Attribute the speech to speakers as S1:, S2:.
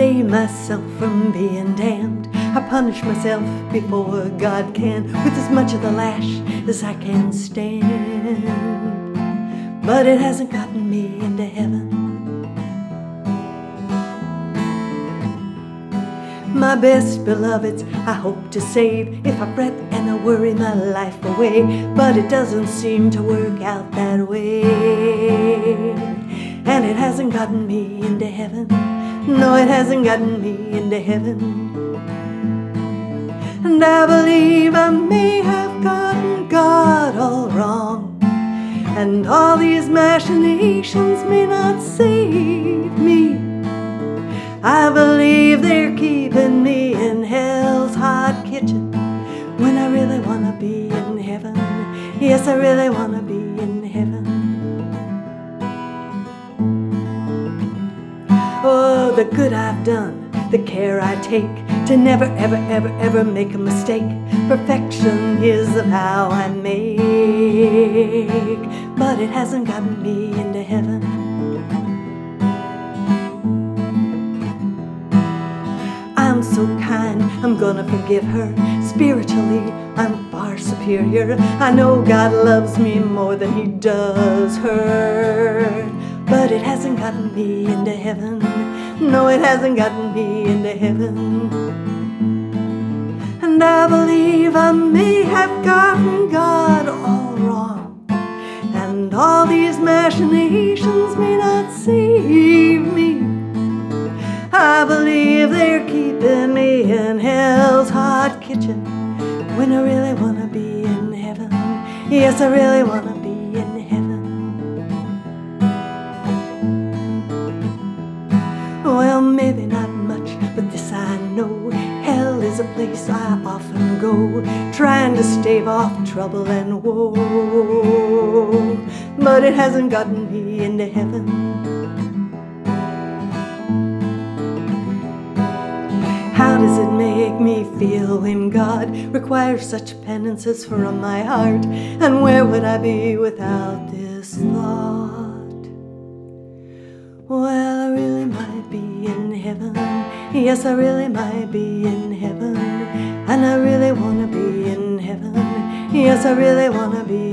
S1: save myself from being damned. I punish myself before God can with as much of the lash as I can stand. But it hasn't gotten me into heaven. My best beloveds I hope to save if I fret and I worry my life away, but it doesn't seem to work out that way. And it hasn't gotten me into heaven. No, it hasn't gotten me into heaven. And I believe I may have gotten God all wrong, and all these machinations may not save me. I believe they're keeping me in hell's hot kitchen when I really want to be in heaven. Yes, I really want to be in heaven. Oh, the good I've done, the care I take to never, ever, ever, ever make a mistake. Perfection is of how I make, but it hasn't gotten me into heaven. I'm so kind, I'm gonna forgive her. Spiritually, I'm far superior. I know God loves me more than He does her, but it hasn't gotten me into heaven. No, it hasn't gotten me into heaven. And I believe I may have gotten God all wrong, and all these machinations may not save me. I believe they're keeping me in hell's hot kitchen when I really want to be in heaven. Yes, I really want to be in heaven. Well, maybe not much, but this I know: hell is a place I often go, trying to stave off trouble and woe, but it hasn't gotten me into heaven. How does it make me feel when God requires such penances from my heart? And where would I be without this thought? Well, I really might be in heaven. Yes, I really might be in heaven. And I really want to be in heaven. Yes, I really want to be